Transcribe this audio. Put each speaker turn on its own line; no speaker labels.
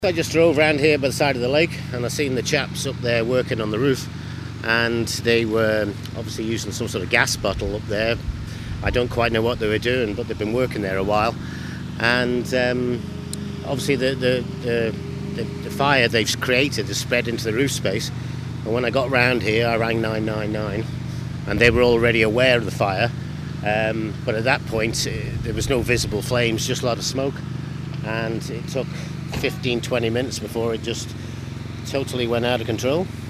I just drove around here by the side of the lake and I seen the chaps up there working on the roof, and they were obviously using some sort of gas bottle up there. I don't quite know what they were doing, but they've been working there a while, and obviously the fire they've created has spread into the roof space. And when I got round here I rang 999 and they were already aware of the fire, but at that point there was no visible flames, just a lot of smoke, and it took 15-20 minutes before it just totally went out of control.